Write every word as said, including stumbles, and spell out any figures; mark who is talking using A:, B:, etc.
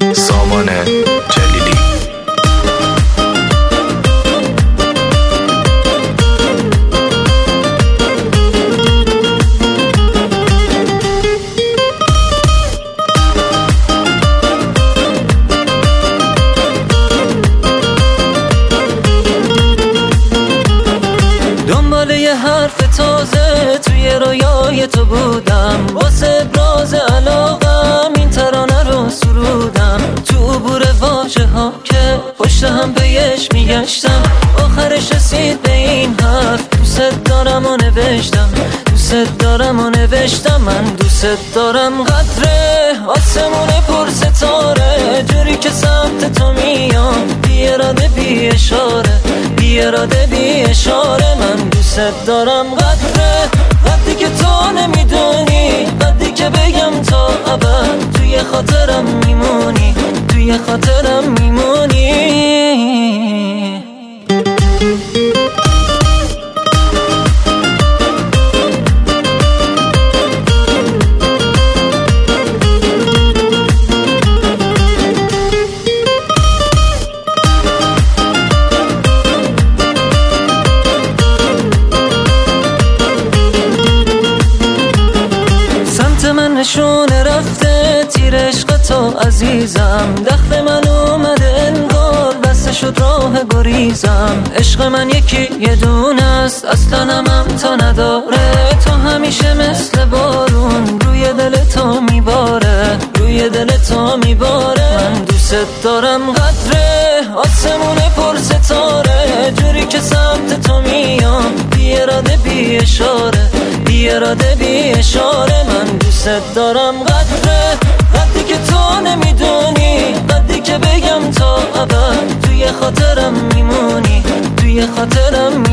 A: سامان جلیلی.
B: دنبال یه حرف تازه توی رویای تو بودم، واسه ابراز علاقم این ترانه رو سرودم. تو عبور واژه ها که پشت هم بهش میگشتم، آخرش رسید به این حرف دوست دارم و نوشتم. دوست دارم و نوشتم من دوست دارم. قدره آسمون پر ستاره جوری که سمت تو میام، بی اراده بی اشاره، بی اراده بی اشاره من دوست دارم. قدره وقتی که تو نمیدونی، وقتی که بگم تا ابد توی خاطرم میمونی، توی خاطرم میمونی. من نشونه رفته تیر عشق تو عزیزم، دخل من اومده انگار بسته شد راه گریزم. عشق من یکی یه دونه است اصلا هم تا نداره، تو همیشه مثل بارون روی دل تو میباره، روی دل تو میباره من دوست دارم. قدره آسمون پر ستاره جوری که سمت تو میام، بی اراده بی اشاره، بی اراده بی اشاره من دوست دارم. قدره وقتی که تو نمیدونی، وقتی که بگم تا ابد توی خاطرم میمونی، توی خاطرم